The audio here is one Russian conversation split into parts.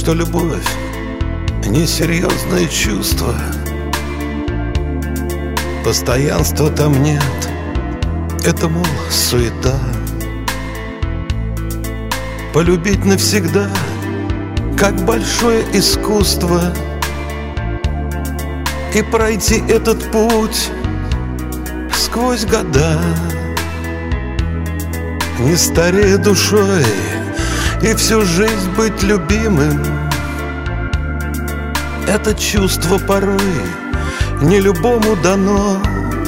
что любовь — несерьезное чувство. Постоянства там нет, это, мол, суета. Полюбить навсегда, как большое искусство, и пройти этот путь сквозь года, не старея душой, и всю жизнь быть любимым. Это чувство порой не любому дано.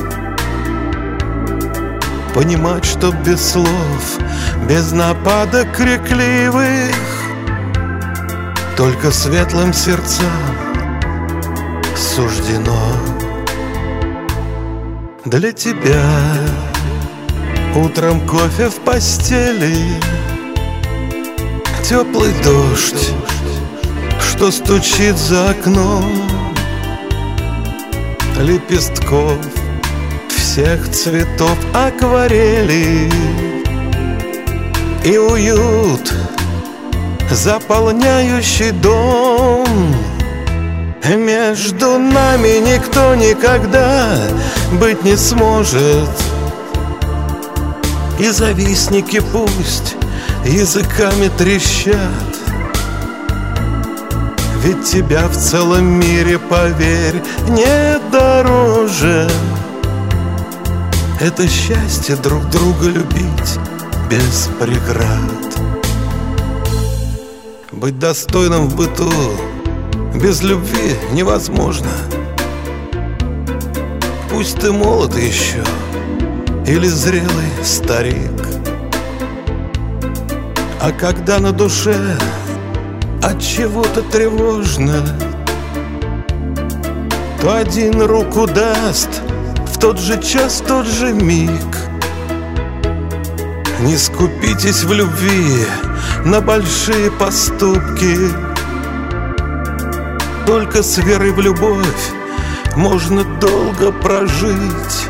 Понимать, что без слов, без нападок крикливых, только светлым сердцам суждено. Для тебя утром кофе в постели, теплый дождь, что стучит за окном, лепестков всех цветов акварели, и уют, заполняющий дом. Между нами никто никогда быть не сможет, и завистники пусть языками трещат. Ведь тебя в целом мире, поверь, нет дороже. Это счастье друг друга любить без преград. Быть достойным в быту без любви невозможно. Пусть ты молод еще или зрелый старик, а когда на душе от чего-то тревожно, то один руку даст в тот же час, в тот же миг. Не скупитесь в любви на большие поступки, только с верой в любовь можно долго прожить.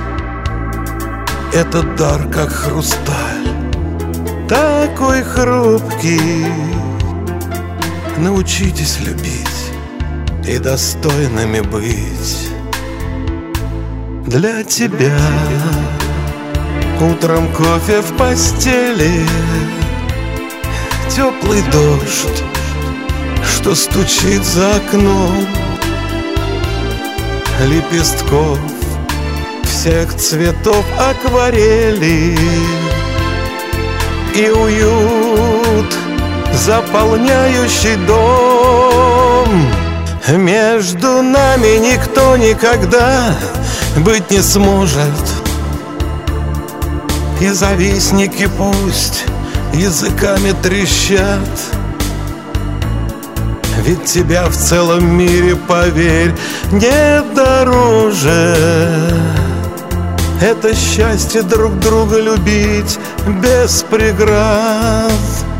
Этот дар, как хрусталь, такой хрупкий. Научитесь любить и достойными быть. Для тебя утром кофе в постели, теплый дождь, что стучит за окном, лепестков всех цветов акварели, и уют, заполняющий дом. Между нами никто никогда быть не сможет, и завистники пусть языками трещат. Ведь тебя в целом мире, поверь, нет дороже. Это счастье друг друга любить без преград.